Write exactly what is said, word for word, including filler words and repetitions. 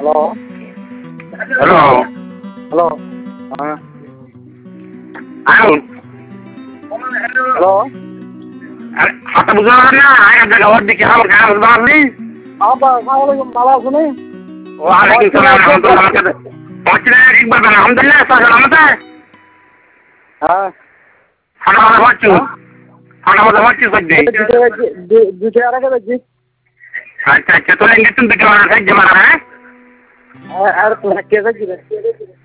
hello hello hello হ্যাঁ আয়ুন hello হাতে বুঝতে পারেন না আয়ের জায়গা ওর দিকে আমার গায়ে বুঝতে পারলি আপা আসসালামু আলাইকুম ভালো আছেন ওয়ালাইকুম সালাম রহমতুল্লাহ আমার কাছে পঁচিশ ঠিক বলবেন আলহামদুলিল্লাহ সালামতে হ্যাঁ ফাটা মাথা পাচ্ছু ফাটা মাথা পাচ্ছু সত্যি দুটো আর আগে দেখছি আচ্ছা আচ্ছা তোরা ইঞ্জেকশন দিতে পারা থাকছে মারা হ্যাঁ আর কে দেখছি